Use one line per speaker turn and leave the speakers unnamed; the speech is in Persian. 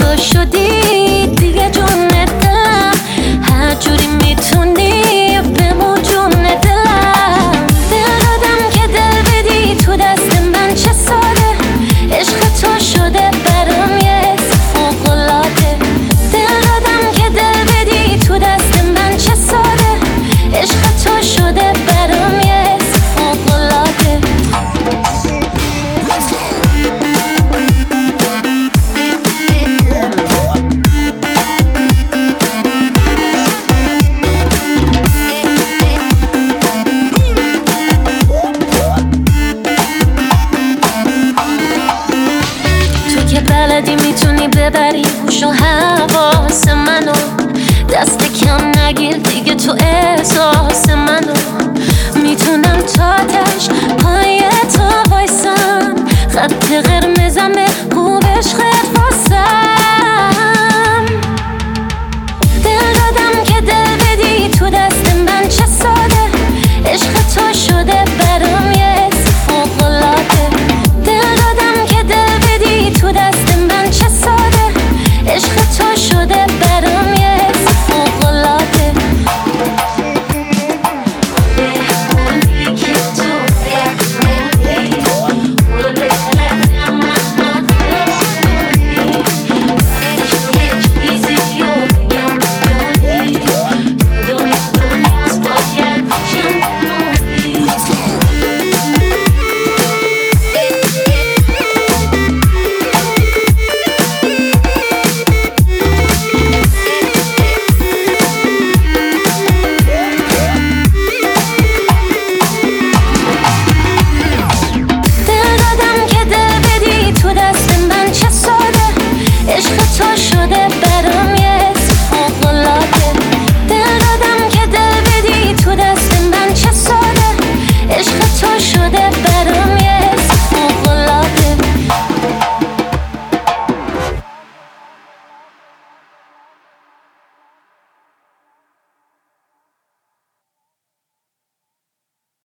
تو شدی دیگه جون دلم، هر جوری میتونی بمون جون دلم. دل دادم که دل بدی تو دست من، چه ساده عشق تو شده برام یه فوق‌العاده. دل دادم که دل بدی تو دست من، چه ساده عشق تو شده برام یه فوق‌العاده. تو که بلدی میتونی ببری هوش و حواس منو، دست کم نگیر دیگه تو احساس منو. میتونم تاتش پای تو وایسم، خط قرمزمه خوب عشقت